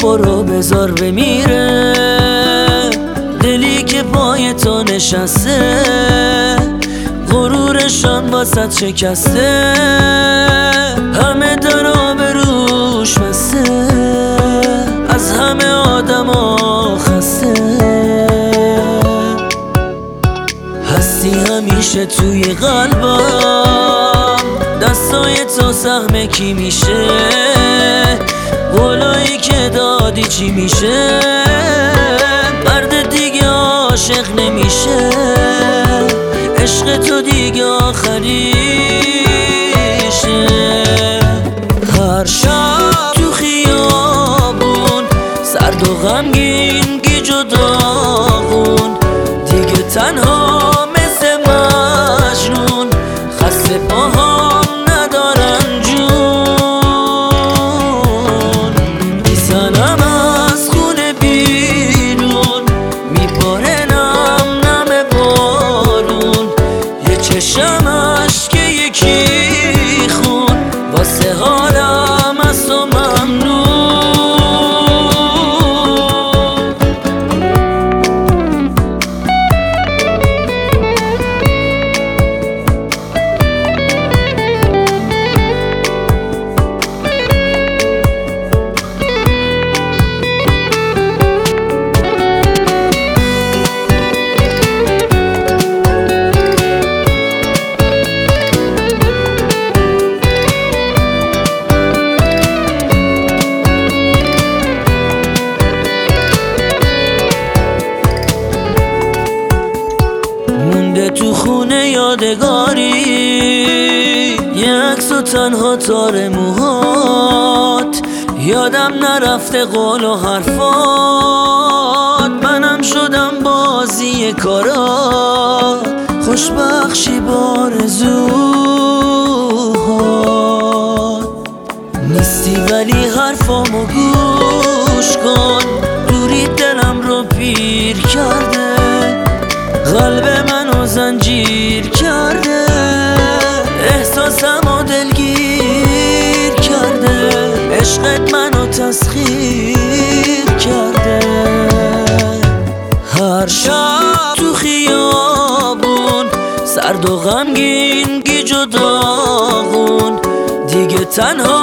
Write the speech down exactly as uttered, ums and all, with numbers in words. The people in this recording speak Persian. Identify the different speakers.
Speaker 1: برو بذار بمیره دلی که پای تو نشسته غرورشان واسط شکسته همه در آبروش بسته از همه آدم ها خسته هستی همیشه توی قلبم دستای تو سهم کی میشه قولایی که دادی چی میشه مرد دیگه عاشق نمیشه عشق تو دیگه آخریشه هر شب تو خیابون سرد و غمگین گیج و داغون دیگه تنها مثل مجنون خسته پاهام ندارن جون میزنم از خونه بیرون میباره نم نم بارون یه چشم اشک یکی خون واسه حالم از تو ممنون تو خونه یادگاری یه عکس و تنها تار موهات یادم نرفته قول و حرفات منم شدم بازی کارات خوشبخشی بارزوهات نیستی ولی حرفامو گوش کن دوری دلم رو پیر کرده قلب منو زنجیر کرده احساسمو دلگیر کرده عشقت منو تسخیر کرده هر شب تو خیابون سرد و غمگین گیج و داغون دیگه تنها